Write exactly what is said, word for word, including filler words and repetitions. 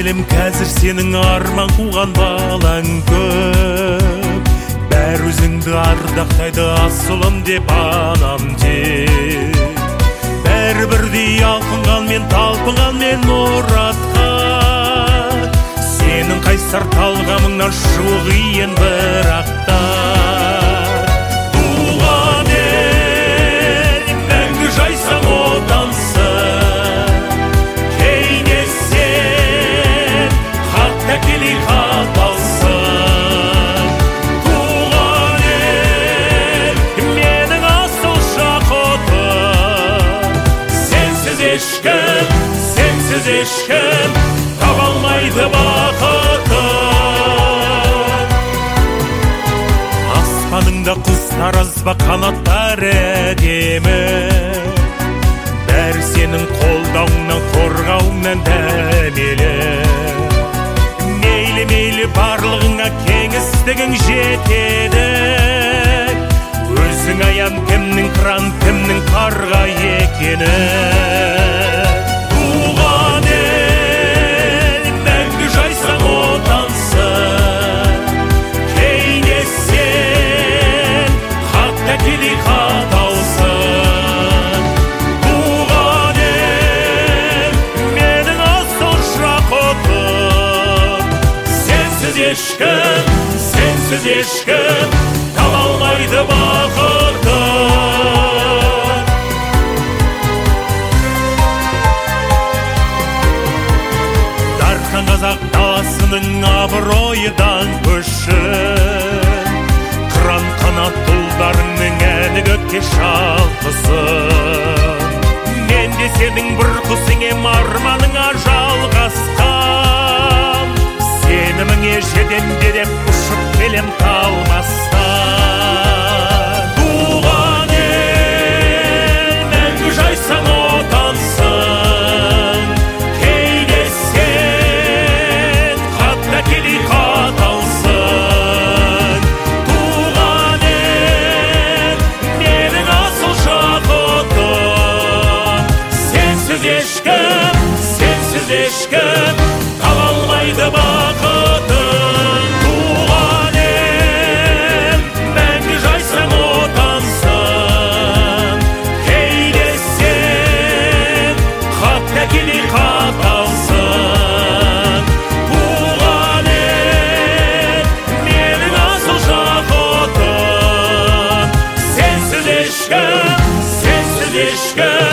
елім, қазір сенің арман қуған балаң көп. Бәр өзіңді ардақтайды, асылым деп анам деп. Бәрі бірдей алқынған мен, талпынған мен мұратқа. Сенің қайсар талғамыңнан шығу қиын бірақта. Туған ел, мәңгі жайсаң отансың. Кейде сен хатта келей хат алсың. Туған ел, менің асыл жақұтым. Сенсіз ешкім, сенсіз ешкім таба алмайды бақытын. Аспаныңда құстар азба, қанаттар әдемі. Бәрі сенің қолдауыңнан, қорғауыңнан дәмелі. Мейлі мейлі барлығыңа кеңістігің жетеді. Өзің аян кімнің қыран, кімнің қарға екені. Туған ел, мәңгі жайсаң отансың. Кейде сен хатта келей хат алсың. Туған ел, менің асыл жақұтым. Сенсіз ешкім, сенсіз ешкім таба алмайды бақытын. Дархан қазақ даласының абыройдан көшін. Қыран қанат ұлдарыңның әні көкке шалқысын. Мен де сенің бір құсың ем, арманыңа жалғасқан. Сеніміңе жетемде деп ұшып келем талмастан. Туған ел, мәңгі жайсаң отансың. Кейде сен хатта келей хат алсың. Туған ел, менің асыл жақұтым. Сенсіз ешкім, сенсіз ешкім таба алмайды бақытын. Туған ел, мәңгі жайсаң отансың. Кейде сен хатта келей хат алсың. Туған ел, менің асыл жақұтым. Сенсіз ешкім, сенсіз ешкім